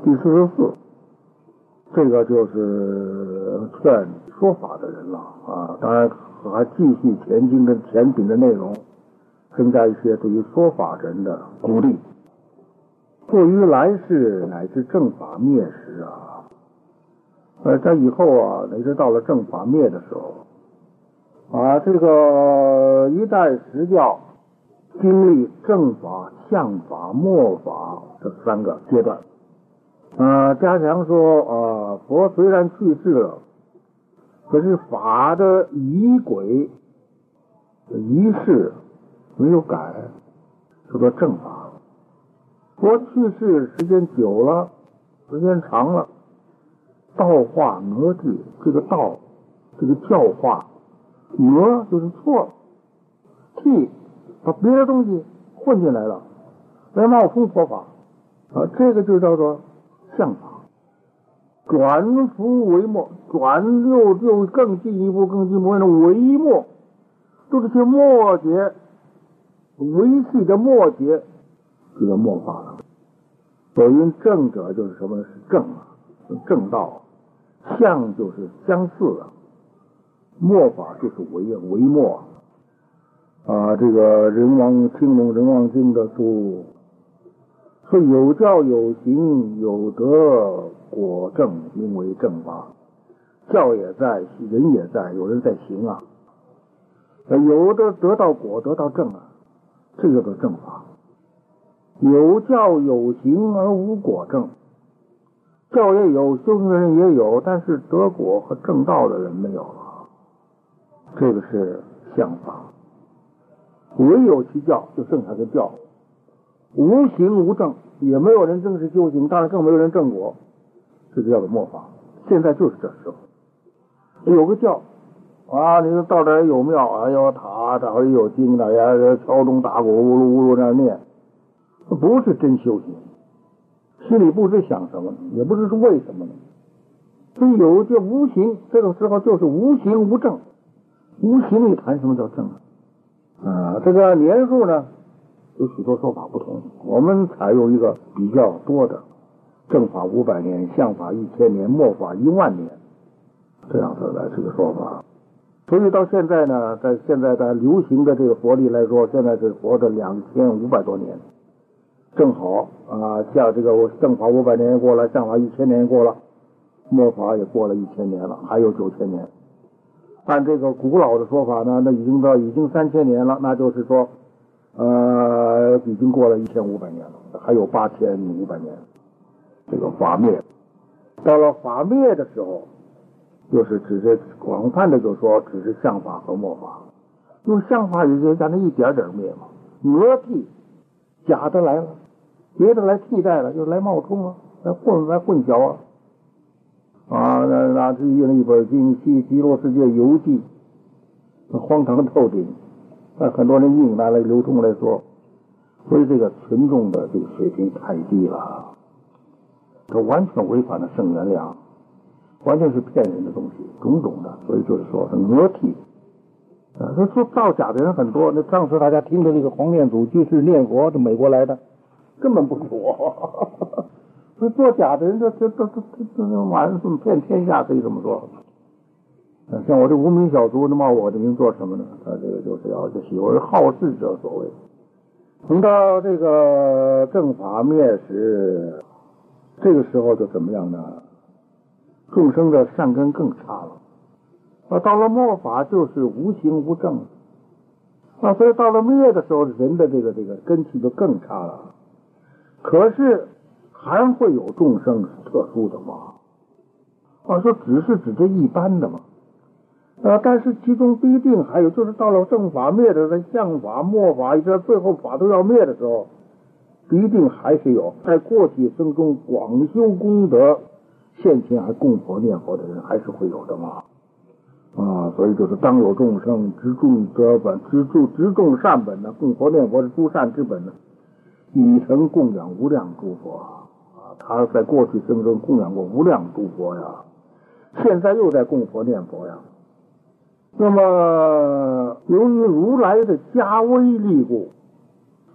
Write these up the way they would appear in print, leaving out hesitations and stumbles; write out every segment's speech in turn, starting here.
第44，这个就是劝说法的人了啊。当然还继续前进跟前品的内容，增加一些对于说法人的鼓励。过于来世乃至正法灭时啊，在以后啊，乃至到了正法灭的时候啊，这个一代十教经历正法、相法、末法这3个阶段。加强说佛虽然去世了，可是法的仪轨仪式没有改，叫做正法。佛去世时间久了，时间长了，道化讹地，这个道，这个教化，讹就是错，替把别的东西混进来了，来冒充佛法这个就叫做相法。转伏为末，转又更进一步的为末，都是些末节，维系的末节，这个末法了。所以正者就是什么呢？是正正道，相就是相似的，末法就是为末这个人王青龙人王经的书说有教有行有德果正，名为正法。教也在，人也在，有人在行啊。有的得到果，得到正这个叫正法。有教有行而无果正，教也有，修行的人也有，但是得果和正道的人没有了。这个是相法。唯有其教，就剩下个教。无行无正，也没有人正式修行，当然更没有人正果，这就叫做末法。现在就是这时候，有个教你说到这儿有庙有塔，这儿有经的呀，敲钟打鼓，呜噜呜噜那念，不是真修行，心里不知想什么，也不知是为什么呢。所以有这无行，这个时候就是无行无正。无行你谈什么叫正这个年数呢有许多说法不同，我们采用一个比较多的，正法500年，相法1000年，末法10000年，这样子的这个说法。所以到现在呢，在现在的流行的这个佛历来说，现在是活着2500多年，正好像这个正法500年过了，相法1000年过了，末法也过了1000年了，还有9000年。按这个古老的说法呢，那已经3000年了，那就是说已经过了1500年了，还有8500年，这个法灭。到了法灭的时候，就是只是广泛的就说只是相法和末法，用相法也就在那一点点灭嘛，讹替假的来了，别的来替代了，就来冒充来混淆那是印了一本经《极乐世界游记》，荒唐透顶，很多人印拿来流通来说，所以这个群众的这个水平太低了，这完全违反了圣原量，完全是骗人的东西，种种的，所以就是说是讹替说造假的人很多。那上次大家听的那个黄念祖居士念佛，这美国来的，根本不是我。所以做假的人这晚上骗天下，可以这么说。像我这无名小卒，那冒我的名做什么呢？这个就是要喜为好事者所为。等到这个正法灭时，这个时候就怎么样呢？众生的善根更差了到了末法就是无行无正所以到了灭的时候，人的这个根气就更差了。可是还会有众生是特殊的吗？说只是指这一般的嘛但是其中必定还有，就是到了正法灭的相法末法，一直到最后法都要灭的时候，必定还是有在过去生中广修功德，现前还供佛念佛的人还是会有的嘛所以就是当有众生直种德本，直种善本呢，供佛念佛是诸善之本呢，已曾供养无量诸佛他在过去生中供养过无量诸佛呀，现在又在供佛念佛呀。那么由于如来的加威力故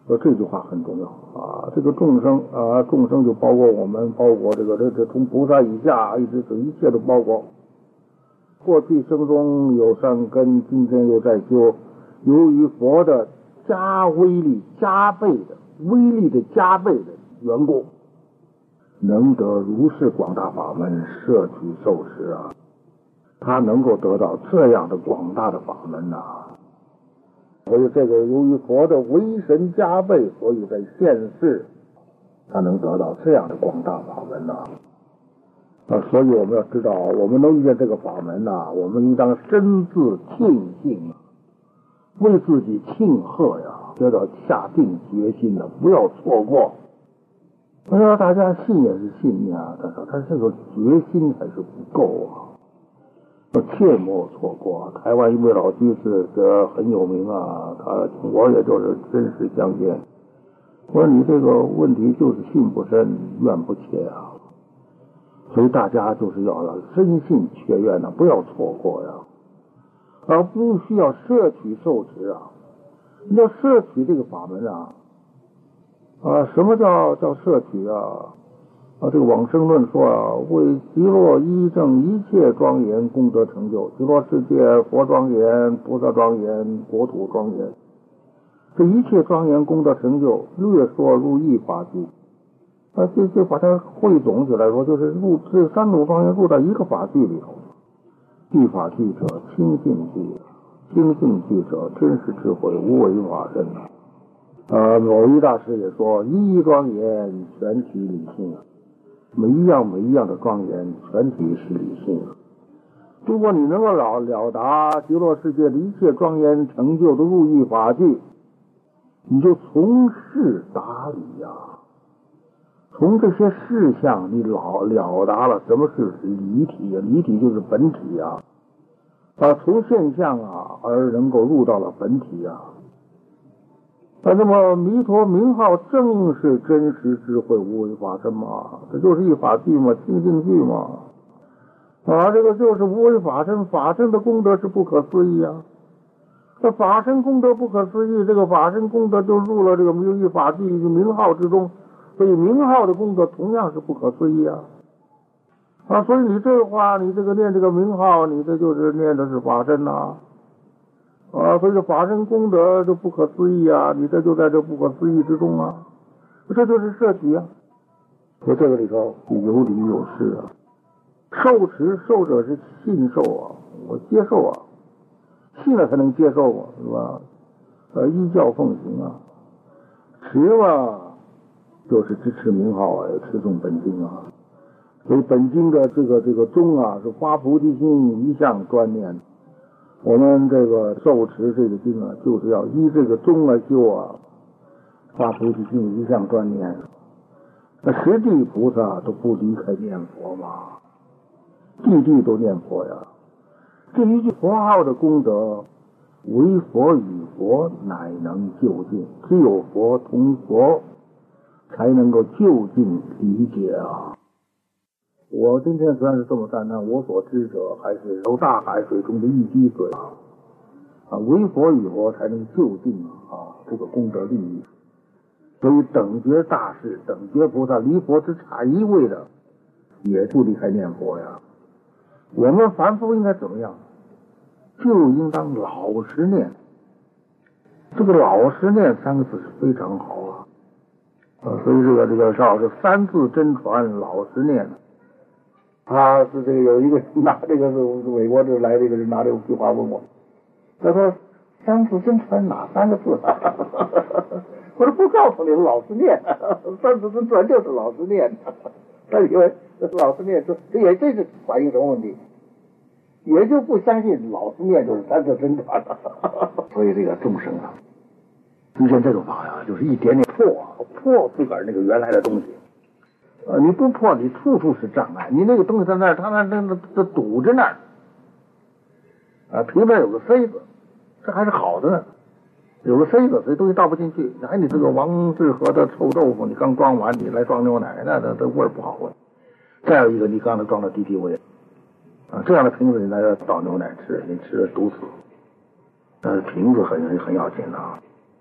这句话很重要啊！这个众生啊，众生就包括我们，包括这从菩萨以下一直一切都包括。过去生中有善根，今天又在修，由于佛的威力加倍的缘故，能得如是广大法门摄取受持啊！他能够得到这样的广大的法门啊！所以这个由于佛的威神加倍，所以在现世他能得到这样的广大法门呐。所以我们要知道，我们能遇见这个法门呐，我们应当深自庆幸啊，为自己庆贺呀，得到下定决心的，不要错过。我说大家信也是信呀，但是这个决心还是不够啊。切莫错过。台湾一位老居士很有名啊，我也就是真实相见。我说你这个问题就是信不深，愿不切啊。所以大家就是要深信切愿啊，不要错过呀。而不需要摄取受持啊。你要摄取这个法门啊，什么叫摄取啊？这个往生论说啊，为极乐依正一切庄严功德成就，极乐世界佛庄严、菩萨庄严、国土庄严，这一切庄严功德成就，略说入一法句。就把它汇总起来说，就是这三种庄严入到一个法句里头。一法句者，清净句；清净句者，真实智慧，无为法身啊。某一大师也说，一一庄严，全体理性啊。每一样的庄严，全体是理性。如果你能够了达极乐世界的一切庄严成就的入义法句，你就从事达理呀。从这些事项，你了达了什么是离体啊？离体就是本体啊。从现象啊而能够入到了本体啊。那么弥陀名号正是真实智慧无为法身嘛，这就是一法句嘛，清净句嘛。这个就是无为法身，法身的功德是不可思议啊。这法身功德不可思议，这个法身功德就入了这个一法句名号之中，所以名号的功德同样是不可思议啊。所以你这个话，你这个念这个名号，你这就是念的是法身呐。所以这法身功德就不可思议啊，你这就在这不可思议之中啊，这就是摄取啊。所以这个里头有理有事啊。受者是信受啊，我接受啊，信了才能接受啊，是吧？依教奉行啊。持嘛，就是支持名号啊，持诵本经啊。所以本经的这个宗啊，是发菩提心一向专念。我们这个受持这个经啊，就是要依这个宗来修啊，发菩提心一向专念。那十地菩萨都不离开念佛嘛，地都念佛呀。这一句佛号的功德，唯佛与佛乃能就近，只有佛同佛才能够就近理解啊。我今天虽然是这么赞叹，我所知者还是有大海水中的一滴水唯佛与佛才能就近这个功德利益。所以等觉大士、等觉菩萨离佛只差一位的，也不离开念佛呀。我们凡夫应该怎么样？就应当老实念。这个老实念三个字是非常好所以这个少是三字真传老实念。是这个有一个拿这个是美国这来这个人拿这个句话问我，他说三字真传哪三个字我说不告诉你，老实念，三字真传就是老实念。他以为这是老实念，这是反映什么问题？也就不相信老实念就是三字真传所以这个众生遇见这种法呀，就是一点点破自个儿那个原来的东西。你不破，你处处是障碍。你那个东西在那儿，他那堵着那儿平边有个塞子，这还是好的呢。有个塞子，所以东西倒不进去。你这个王致和的臭豆腐，你刚装完，你来装牛奶，那味儿不好闻。再有一个，你刚才装的敌敌畏这样的瓶子你来倒牛奶吃，你吃了毒死。瓶子很要紧的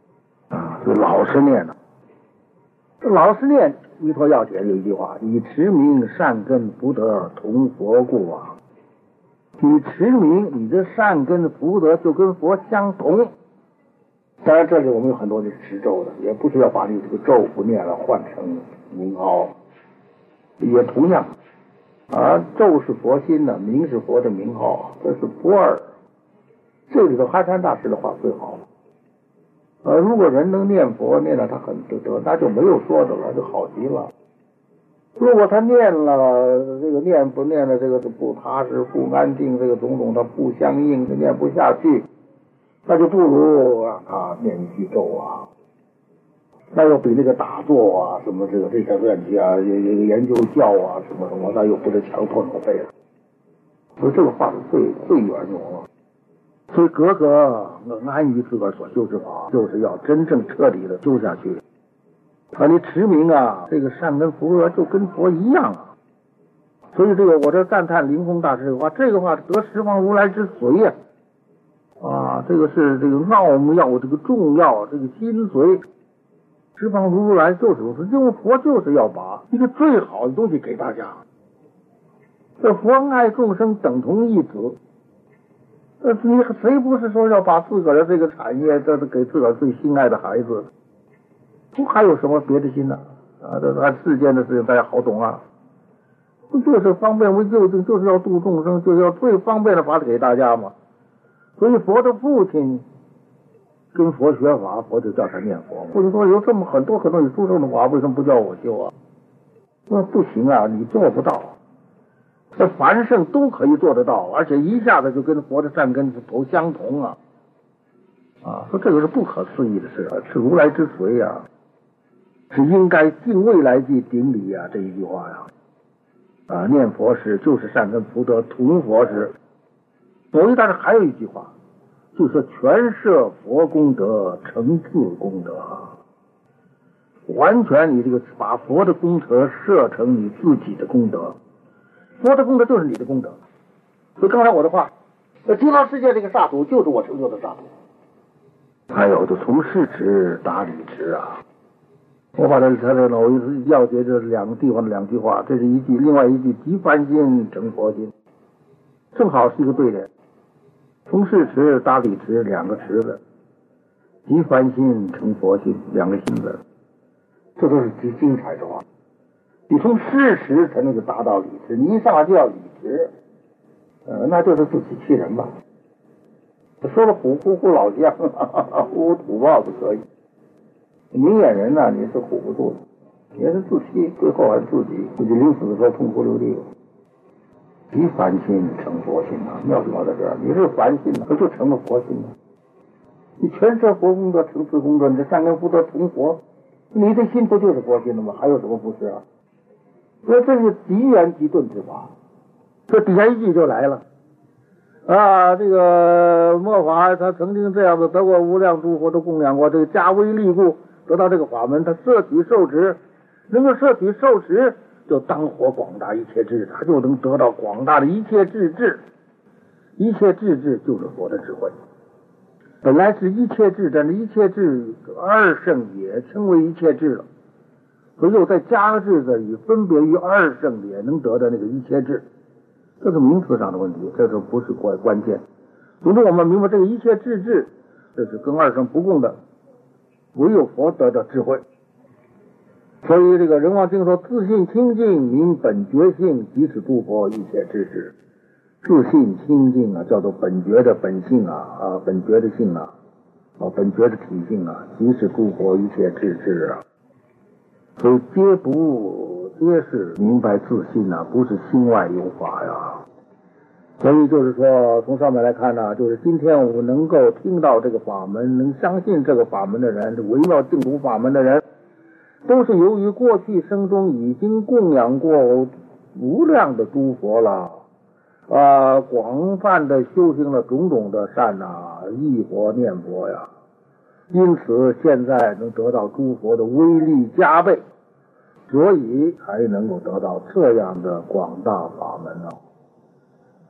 就老实念了。老实念弥陀要解有一句话：以持名善根福德同佛故啊。你持名，你的善根福德就跟佛相同。当然，这里我们有很多是持咒的，也不是要把你这个咒不念了换成名号，也同样。咒是佛心的，名是佛的名号，这是不二。这里头憨山大师的话最好了。如果人能念佛，念了他很得，那就没有说的了，就好极了。如果他念了这个念不念的这个不踏实不安定，这个种种他不相应，他念不下去，那就不如让他念一句咒啊，那又比那个打坐啊什么这些问题啊，研究教啊什么，那又不是强迫能背了。所以这个话是最圆融了。所以格格安于自个儿所修之法，就是要真正彻底的修下去。你持名啊，这个善根福德就跟佛一样啊。所以这个我这赞叹灵峰大师的话，这个话得十方如来之髓啊，这个是这个奥妙，这个重要，这个精髓。十方如来就是如此，因为佛就是要把一个最好的东西给大家。这佛爱众生等同一子。你谁不是说要把自个儿的这个产业这给自个儿最心爱的孩子？不还有什么别的心呢？这按世间的事情大家好懂啊。不就是方便为究竟，就是要度众生，就是要最方便的法给大家嘛。所以佛的父亲跟佛学法，佛就叫他念佛。或者说有这么很多你殊胜的法，为什么不叫我修啊？那不行啊，你做不到。这凡圣都可以做得到，而且一下子就跟佛的善根头相同啊！说这个是不可思议的事啊，是如来之髓啊，是应该敬未来际顶礼啊，这一句话呀！念佛时就是善根福德同佛时。所以但是还有一句话，就是说全摄佛功德成自功德，完全你这个把佛的功德摄成你自己的功德。佛的功德就是你的功德，所以刚才我的话，极乐世界这个刹土就是我成就的刹土。还有就从事持达理持啊，我把他的老要诀这两个地方的两句话，这是一句，另外一句即凡心成佛心，正好是一个对联。从事持达理持两个持字，即凡心成佛心两个心字，这都是极精彩的话。你从事实才能够达到理智，你一上来就要理智，那就是自欺欺人吧。说了唬唬老将，唬土豹子可以，明眼人呢，你是唬不住的，你是自欺，最后还自己临死的时候痛哭流涕。即凡心成佛心啊，妙在这儿，你是凡心可就成了佛心了。你全摄佛功德成自功德，你的善根福德同佛，你的心不就是佛心了吗？还有什么不是啊？所以这是极圆极顿之法。这底下一句就来了这个末法他曾经这样子得过无量诸佛都供养过，这个加威力故得到这个法门，他摄取受持，能够摄取受持，就当活广大一切智，他就能得到广大的一切智智。一切智智就是佛的智慧，本来是一切智，但是一切智二圣也称为一切智了，所以又再加个智字，以分别于二圣也能得的那个一切智。这是名词上的问题，这个不是关键。总之我们明白这个一切智智，这是跟二圣不共的，唯有佛得的智慧。所以这个人王经说，自信清净明本觉性，即是诸佛一切智智。自信清净叫做本觉的本性本觉的性本觉的体性即是诸佛一切智智所以皆是明白自信不是心外有法呀。所以就是说，从上面来看就是今天我们能够听到这个法门，能相信这个法门的人，这微妙净土法门的人，都是由于过去生中已经供养过无量的诸佛了广泛的修行了种种的善忆佛念佛呀，因此现在能得到诸佛的威力加倍，所以才能够得到这样的广大法门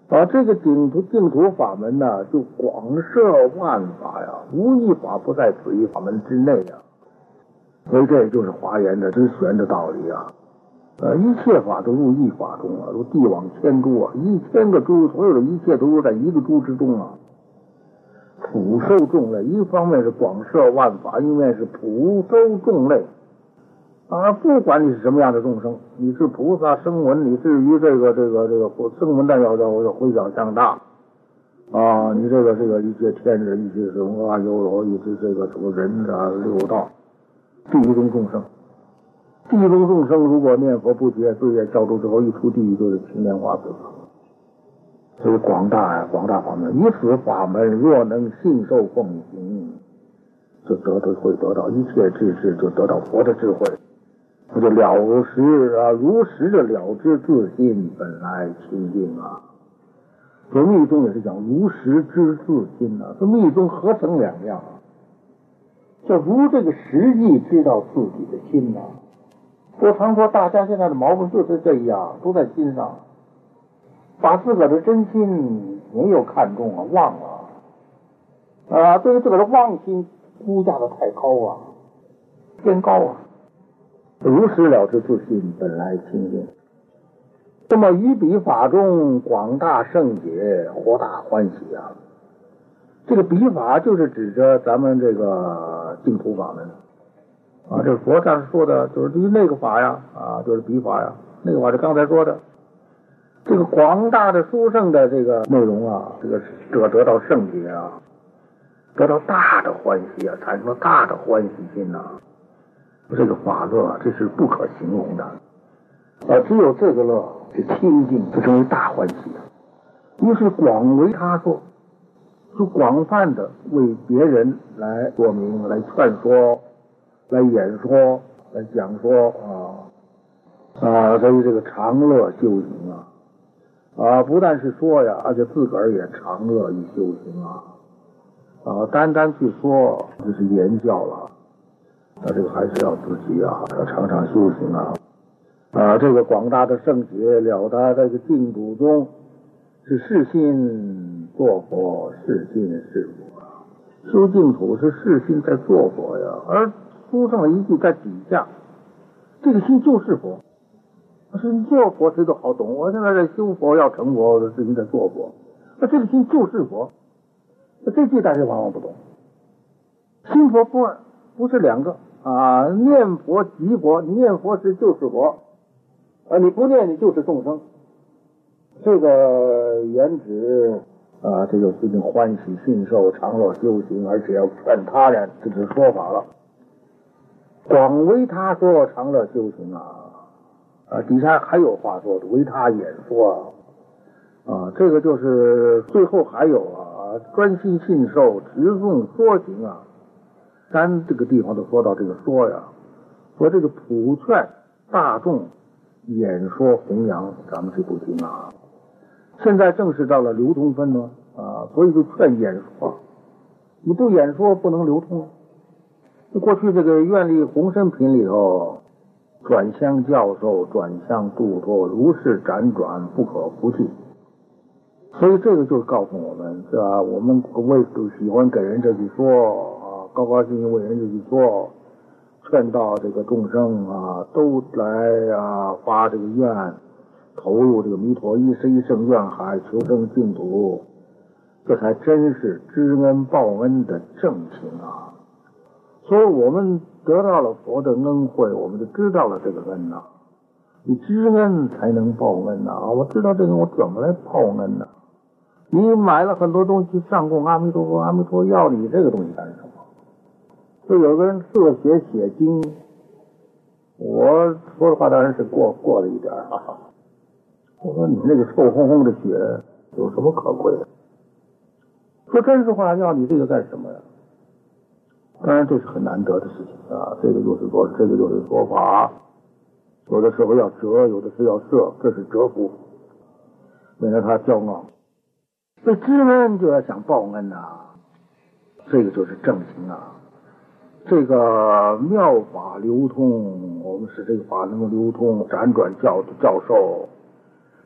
这个净土法门呢，就广摄万法呀，无一法不在此一法门之内呀。所以这也就是华严的之玄的道理啊。一切法都入一法中啊，如地网千珠啊，1000个珠，所有的一切都入在一个珠之中啊。普收众类，一方面是广摄万法，一方面是普收众类。不管你是什么样的众生，你是菩萨声闻，你至于这个声闻代表叫回想向大你这个一些天人，一些什么阿修罗，一些这个什么人六道，地狱中众生，地狱中众生如果念佛不绝，罪业消除之后，一出地狱就是青莲花死。所以广大法门，以此法门若能信受奉行，就会得到一切智智，就得到佛的智慧。那就了实如实的了知自心本来清净啊。所以密宗也是讲如实知自心啊。这密宗合成两样叫如这个实际知道自己的心啊。我常说大家现在的毛病就是这样，都在心上，把自个儿的真心没有看重忘了对于自个儿的妄心估价的太高偏高如实了知自心本来清净。那么于彼法中广大圣解，活大欢喜这个彼法就是指着咱们这个净土法门这是佛上说的，就是对于那个法就是彼法那个法是刚才说的。这个广大的殊胜的这个内容这个得到圣解得到大的欢喜产生了大的欢喜心这个法乐这是不可形容的只有这个乐是清净，就成为大欢喜于是广为他说，就广泛的为别人来说明，来劝说，来演说，来讲说所以这个长乐修行不但是说而且自个儿也长乐于修行单单去说这是言教了这个还是要自己要常常修行这个广大的圣解了达这个净土中是世心做佛，世心是佛修净土是世心在做佛而书上的一句在底下，这个心就是佛。是你做佛谁都好懂，我现在在修佛要成佛，我的事情在做佛，那这个心就是佛。这句大家往往不懂，心佛不二，不是两个念佛即佛，你念佛时就是佛你不念你就是众生。这个原指这就最近欢喜信受常乐修行，而且要劝他人，这是说法了。广为他说常乐修行底下还有话说的，为他演说这个就是最后还有专心信受持诵说行咱这个地方都说到这个说说这个普劝大众演说弘扬咱们这部经现在正是到了流通分呢所以就劝演说，你不演说不能流通。过去这个愿力弘深品里头，转相教授，转相度脱，如是辗转不可不去。所以这个就告诉我们是吧？我们为喜欢给人这句说高高兴兴为人这句说，劝到这个众生都来发这个愿，投入这个弥陀一生愿海，求生净土，这才真是知恩报恩的正情所以我们得到了佛的恩惠，我们就知道了这个恩你知恩才能报恩我知道这个我怎么来报恩你买了很多东西上供阿弥陀佛，阿弥陀要你这个东西干什么？就有个人涉学写经，我说的话当然是过了一点我说你那个臭烘烘的血有什么可贵的？说真实话，要你这个干什么当然这是很难得的事情这个就是说法，有的时候要折，有的时候要摄，这是折服，免得他骄傲。所以知恩就要想报恩这个就是正行这个妙法流通，我们使这个法能够流通，辗转教授，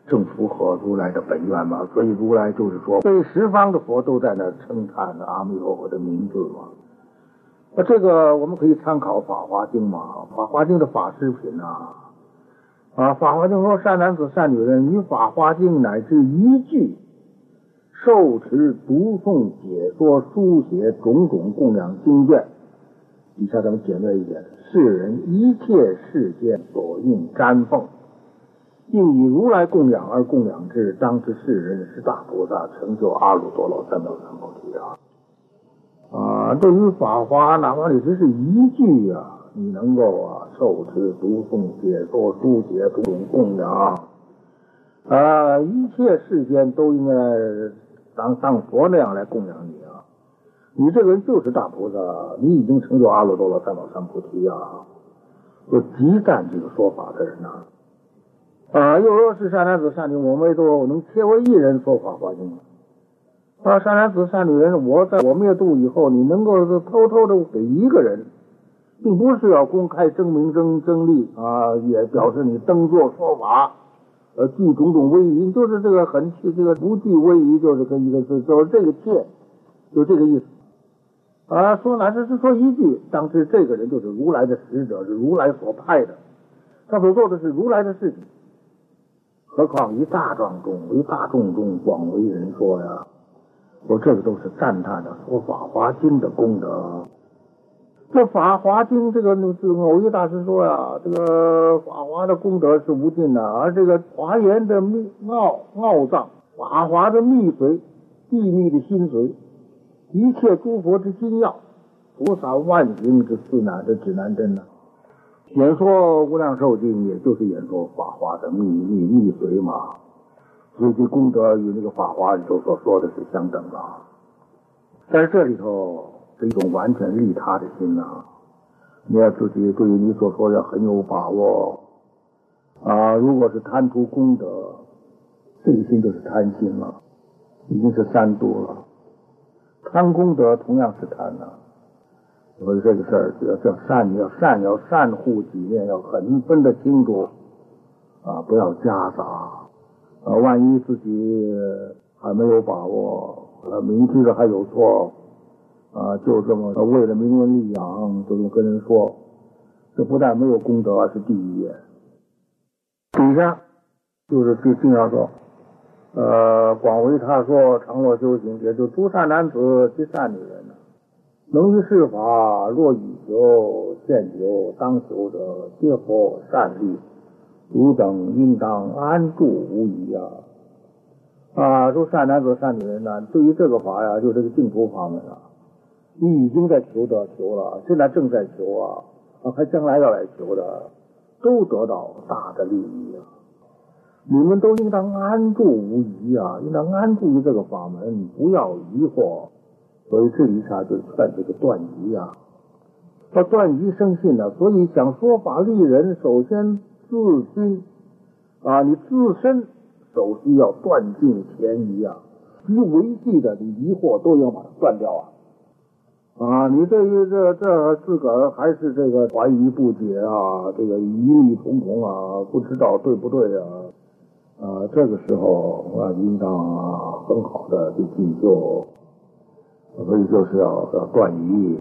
正符合如来的本愿嘛。所以如来就是说，对十方的佛都在那称叹阿弥陀佛的名字嘛。这个我们可以参考《法华经》嘛，《法华经》的法师品《法华经》说：“善男子、善女人，于《法华经》乃至一句受持、读诵、解说、书写种种供养经卷。”以下咱们简略一点：世人一切世间所应瞻奉，应以如来供养而供养之，当知世人是大菩萨，成就阿耨多罗三藐三菩提对于法华，哪怕你只是一句你能够受持、读诵、解说、书写种种供养一切世间都应该当佛那样来供养你你这个人就是大菩萨，你已经成就阿耨多罗三藐三菩提就极赞这个说法的人又说是善男子、善女人，我们都能切为一人说法华经善男子、善女人，我灭度以后，你能够偷偷的给一个人，并不是要公开争名争利也表示你登座说法具种种威仪，就是这个这个不具威仪，就是跟一个字，就是这个切，就这个意思说哪只是说一句，当知这个人就是如来的使者，是如来所派的，他所做的是如来的事情。何况一大众中广为人说说这个都是赞叹的说法华经的功德。这法华经这个偶一大师说这个法华的功德是无尽的，而这个华严的奥藏，法华的秘髓，秘密的心髓，一切诸佛之心要，菩萨万行之四难的指南针演说无量寿经，也就是演说法华的秘髓嘛。所以这功德与那个法华里头所说的是相等的。但是这里头是一种完全利他的心你要自己对于你所说要很有把握如果是贪图功德，这个心就是贪心了，已经是三毒了。贪功德同样是贪所以这个事儿要善护己念，要很分得清楚不要夹杂万一自己还没有把握明知道还有错就这么为了名闻利养就跟人说，这不但没有功德，是地狱底下就是经常说广为他说常若修行，也就诸善男子及善女人能于是法，若以求现求当求者，皆佛善利，汝等应当安住无疑诸善男子善女人对于这个法就这个净土法门你已经在求了，现在正在求还将来要来求的，都得到大的利益你们都应当安住无疑应当安住于这个法门，不要疑惑。所以这一下就劝这个断疑要断疑生信所以想说法利人，首先自心你自身首先要断尽前疑及违纪的你疑惑都要把它断掉你对于这自个儿还是这个怀疑不解这个疑虑重重不知道对不对这个时候应当很好的去进修。所以就是要断疑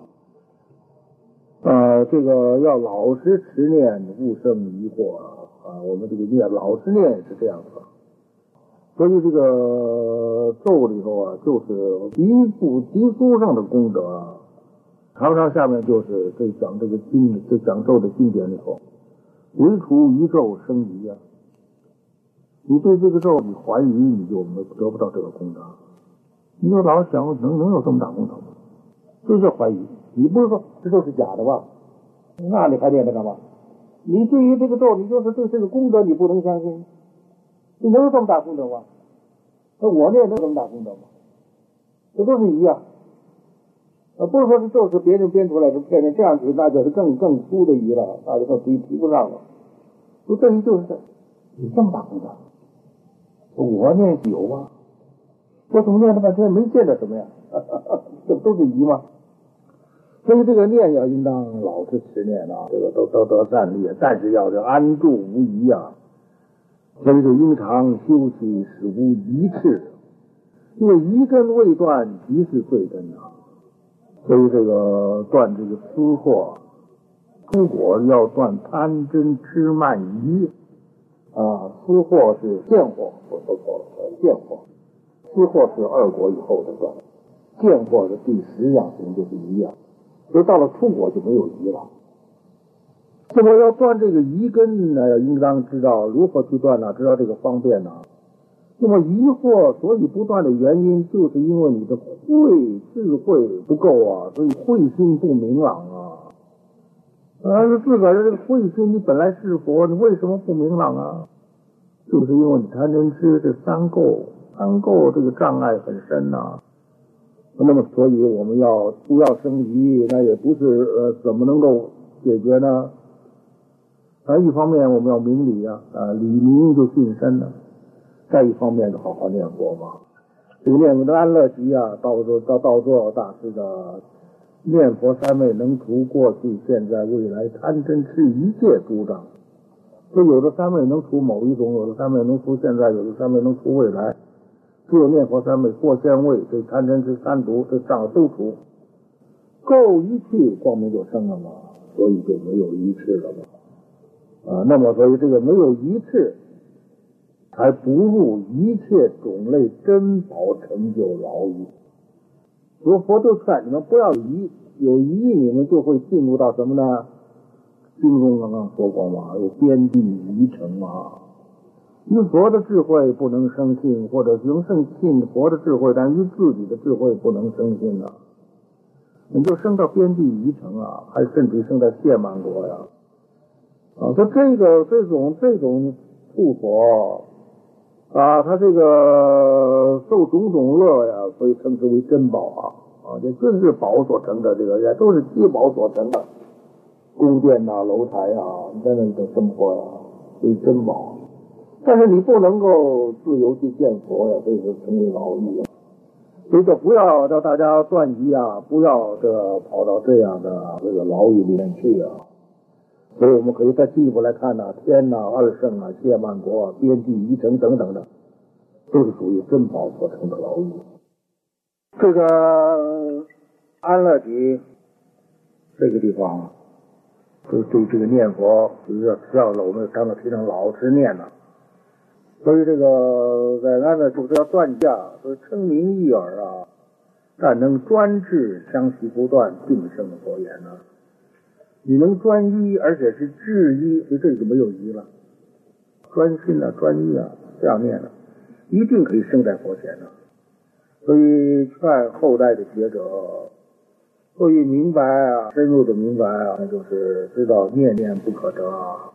这个要老实持念，勿生疑惑我们这个念老实念也是这样的。所以这个咒里头就是极书上的功德常常下面就是讲这个经，就讲咒的经典里头，唯除一咒生疑你对这个咒你怀疑，你就得不到这个功德。你就老想能有这么大功德吗？这叫怀疑。你不是说这咒是假的吧？那你还念它干嘛？你对于这个咒，你就是对这个功德你不能相信，你能有这么大功德吗？那我念能有这么大功德吗？这都是疑不是说这咒是别人编出来是骗人，这样子那就是更粗的疑了，大家都提不上了。说这一就是有这么大功德，我念有我怎么念了半天没见着什么这不都是疑吗？所以这个念要应当老实持念这个都得善利，但是要安住无疑所以这应常休息，使无一次。因为一根未断，即是罪根啊。所以这个断这个私货，出果要断贪嗔痴慢疑啊。私货是见货，我说错了，见货。私货是二果以后的断，见货的第10样行就是疑啊。所以到了出果就没有疑了。那么要断这个疑根呢，应当知道如何去断呢？知道这个方便呢？那么疑惑所以不断的原因，就是因为你的智慧不够啊，所以慧心不明朗啊。自个儿的这个慧心，你本来是佛，你为什么不明朗啊？就是因为你贪嗔痴这三垢这个障碍很深呐。那么所以我们要不要生疑，那也不是怎么能够解决呢？一方面我们要明理啊，理明就信身了。再一方面就好好念佛嘛。这个念佛的安乐集啊，道座大师的念佛三昧能除过去、现在、未来贪嗔痴一切诸障。就有的三昧能除某一种，有的三昧能除现在，有的三昧能除未来。只有念佛三昧过现位，这贪嗔痴三毒这障都除，够一去光明就生了嘛，所以就没有一次了嘛。那么所以这个没有一次，才不入一切种类珍宝成就牢狱。如果佛就劝你们不要疑，有疑你们就会进入到什么呢？经中刚刚说过嘛，有边地疑城嘛。于佛的智慧不能生信，或者能生信佛的智慧，但于自己的智慧不能生信啊。你就升到边地疑城啊，还甚至升到谢曼国呀。说这种处所他这个受种种乐呀，所以称之为珍宝这真是宝所成的，这个也都是积宝所成的宫殿楼台你在那里头生活为珍宝。但是你不能够自由去见佛呀，所以就成为牢狱所以就不要叫大家断疑不要跑到这样的这个牢狱里面去所以我们可以再进一步来看天二圣谢曼国边地疑城等等的，都是属于珍宝所成的牢狱。这个安乐集这个地方对这个念佛只要我们当个提倡老实念所以这个在安乐就是要断驾，所以称名一耳但能专制相续不断，定生佛言你能专一，而且是质一，所以这就没有疑了。专心专一这样念一定可以生在佛前所以劝后代的学者，所以明白深入的明白那就是知道念念不可得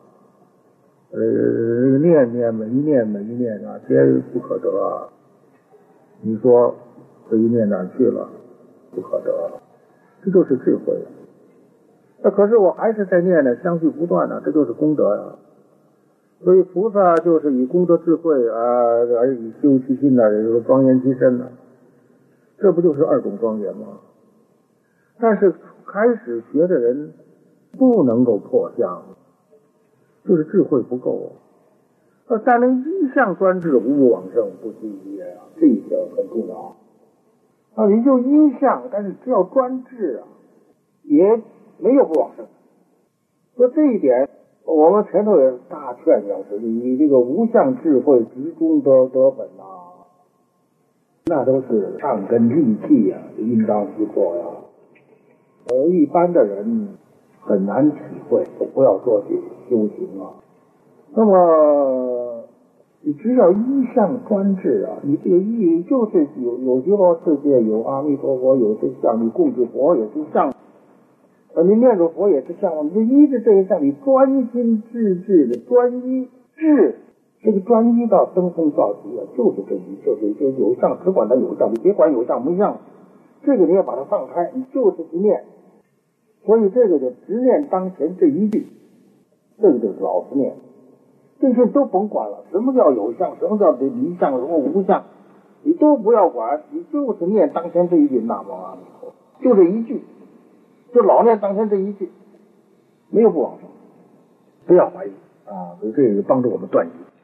念每一念皆不可得你说这一念哪去了？不可得这就是智慧那可是我还是在念相续不断这就是功德所以菩萨就是以功德智慧而以修其心也就是庄严其身这不就是二种庄严吗？但是开始学的人不能够破相，就是智慧不够但能一向专制，无不往生，不拘一业这一点很重要你就一向，但是只要专制也没有不往生。说这一点我们前头也大劝讲是以这个无相智慧集中得本那都是上根利器应当去做一般的人很难体会，都不要说去修行那么你只要一向专制你这个一就是有极乐世界，有阿弥陀佛，有这相，你供致佛也是相你念着佛也是相你就依着这个相，你专心致志的专一这个专一到登峰造极就是这一就是有相，只管它有相，你别管有相没相，这个你要把它放开，你就是去念。所以这个就直念当前这一句，这个就是老实念，这些都甭管了，什么叫有相，什么叫离相，什么无相，你都不要管，你就是念当前这一句南无阿弥陀佛，就这一句，就老念当前这一句，没有不往生，不要怀疑所以这个帮助我们断疑。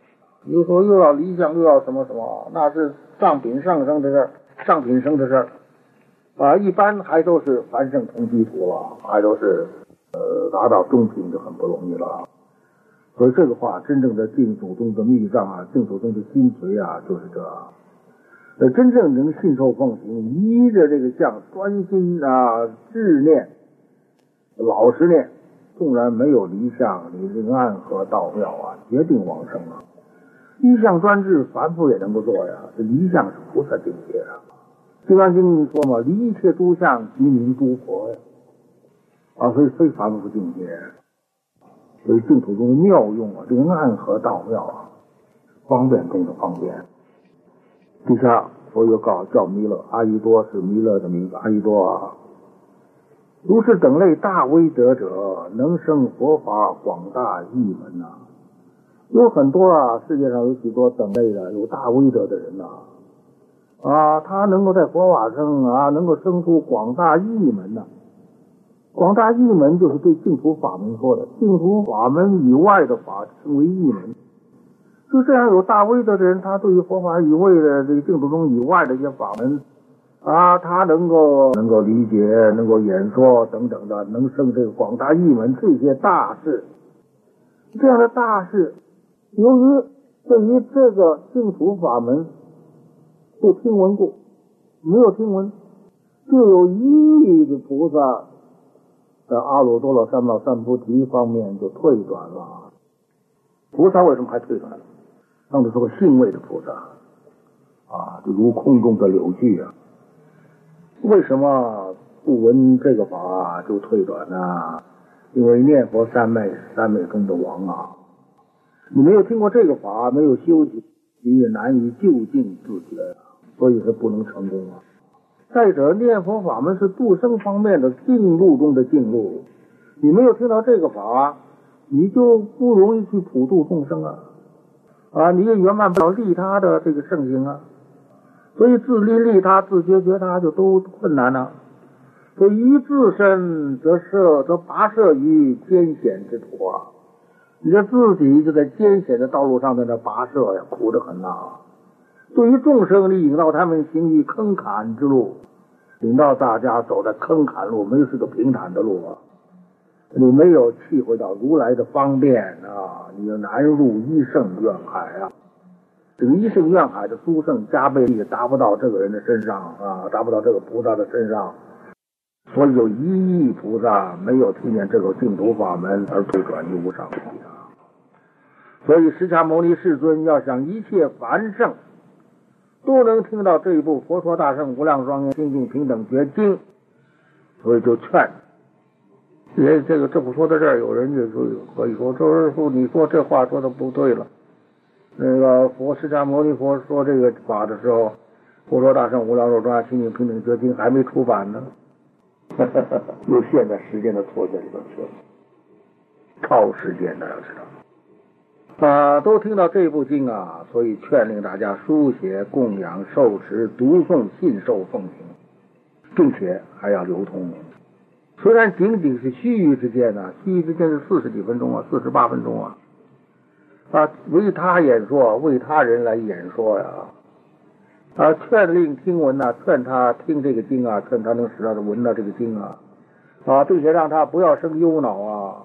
又说又要离相又要什么什么，那是上品上升的事儿，上品生的事儿啊，一般还都是凡圣同居土了，还都是达到中品就很不容易了。所以这个话，真正的净土宗的密藏啊，净土宗的心髓啊，就是这。真正能信受奉行，依着这个相，专心啊，执念，老实念，纵然没有离相，你这个暗合道妙啊，决定往生啊。一相专制，凡夫也能够做呀。这离相是菩萨境界啊。金刚经说嘛，离一切诸相，即名诸佛呀。啊，所以非凡夫境界。所以净土中的妙用啊，这个暗合道妙啊，方便中的方便。底下佛又告叫弥勒，阿逸多是弥勒的名字，阿逸多啊。如是等类大威德者，能生佛法广大义门呐。有很多啊，世界上有许多等类的，有大威德的人呐，啊，他能够在佛法上啊，能够生出广大义门呐。广大义门就是对净土法门说的，净土法门以外的法称为义门。就这样有大威德的人，他对于佛法以外的这个净土宗以外的一些法门啊，他能够理解，能够演说等等的，能生这个广大义门这些大事。这样的大事，由于对于这个净土法门不听闻过，没有听闻，就有一的菩萨在阿耨多罗三藐三菩提方面就退转了。菩萨为什么还退转了？当时说性位的菩萨啊，就如空中的柳絮啊。为什么不闻这个法就退转呢？因为念佛三昧中的王啊，你没有听过这个法，没有修行，你也难以就近自觉，所以是不能成功啊。再者，念佛法门是度生方面的净路中的净路，你没有听到这个法，你就不容易去普度众生啊，你也圆满不了利他的这个圣行啊，所以自利他、自觉觉他就都困难了。所以于自身则跋涉于艰险之途啊，你这自己就在艰险的道路上在那跋涉呀，苦得很呐。对于众生，你引导他们行于坑坎之路，引导大家走在坑坎路，没有是个平坦的路啊。你没有体会到如来的方便啊，你就难入一圣愿海啊。这个一圣愿海的殊胜加倍力达不到这个人的身上啊，达不到这个菩萨的身上。所以有一亿菩萨没有听见这个净土法门而退转于无上菩提啊。所以释迦牟尼世尊要想一切凡圣都能听到这一部《佛说大圣无量庄严清净平等觉经》，所以就劝。这不说到这儿，有人就可以说周师傅，你说这话说的不对了。那个释迦牟尼佛说这个法的时候，《佛说大圣无量庄严清净平等觉经》还没出版呢，又陷在时间的错觉里边去了，超时间的要知道。都听到这部经啊，所以劝令大家书写、供养、受持、读诵、信受、奉行，并且还要流通。虽然仅仅是须臾之间呢，须臾之间是40几分钟啊，48分钟啊，为他演说，为他人来演说呀，劝令听闻呐，劝他听这个经啊，劝他能使他闻到这个经啊，并且让他不要生忧恼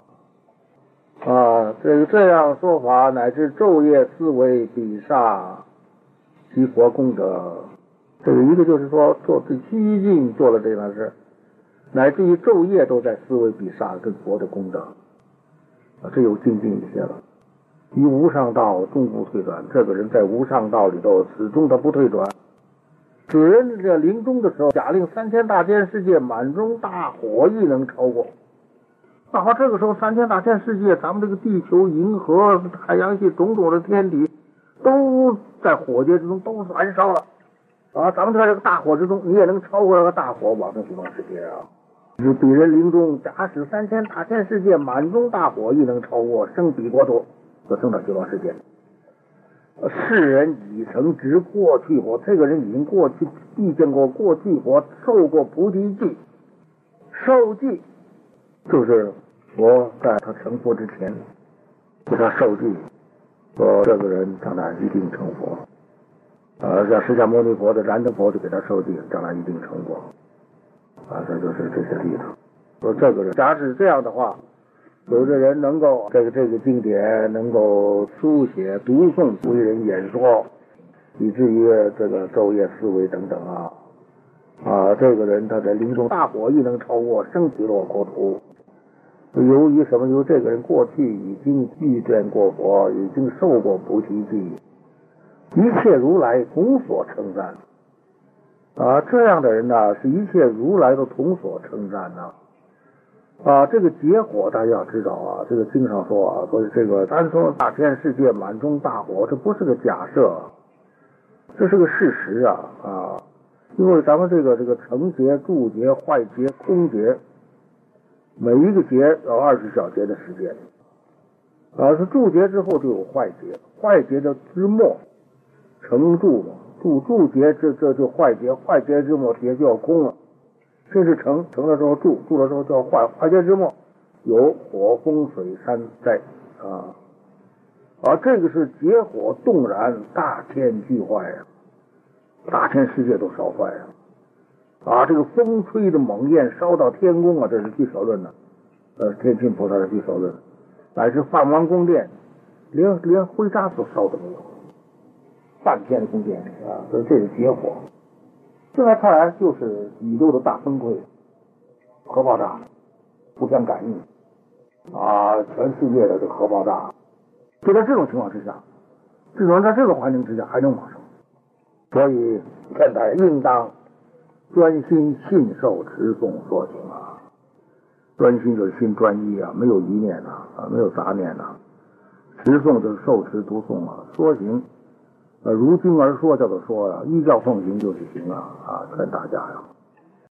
这样说法，乃至昼夜思维比刹其佛功德。这个一个就是说做这虚静做了这件事，乃至于昼夜都在思维比刹跟佛的功德这有精进一些了。于无上道终不退转，这个人在无上道里头始终他不退转。此人这临终的时候，假令3000大千世界满中大火亦能超过。这个时候3000大千世界，咱们这个地球、银河、太阳系种种的天体都在火劫之中，都燃烧了咱们在这个大火之中，你也能超过这个大火往生西方世界啊。彼人临终，假使3000大千世界满中大火亦能超过，生彼国土，就生到西方世界。世人已成执过去火，这个人已经过去遇见过过去火，受过菩提记，受记就是佛在他成佛之前给他受记， 说这个人将来一定成佛。像释迦牟尼佛的燃灯佛就给他授记，将来一定成佛。这就是这些例子。说这个人，假使这样的话，有的人能够这个经典能够书写、读诵、为人演说，以至于这个昼夜思维等等这个人他在临终大火亦能超过，生极乐国土。由于什么？由于这个人过去已经遇见过佛，已经受过菩提记，一切如来同所称赞。这样的人呢，是一切如来都同所称赞的。这个结果大家要知道这个经上说说这个单说大千世界满中大火，这不是个假设，这是个事实因为咱们这个成劫、住劫、坏劫、空劫，每一个劫要20小节的时间。是住劫之后就有坏劫，坏劫的之末成住嘛，住劫这就坏劫，坏劫之末劫就要空了，甚至成了之后住了之后叫坏劫之末有火风水山灾这个是劫火动然，大天俱坏大千世界都烧坏这个风吹的猛焰烧到天宫这是俱舍论的，天亲菩萨的俱舍论，乃至梵王宫殿连灰渣都烧的没有，半天的宫殿所以这是劫火。现在看来就是宇宙的大崩溃，核爆炸互相感应全世界的这个核爆炸。就在这种情况之下，只能在这个环境之下还能往生。所以现在应当专心信受持诵说行专心就是心专一没有疑念没有杂念持诵就是受持读诵说行如经而说叫做说依教奉行就是行劝大家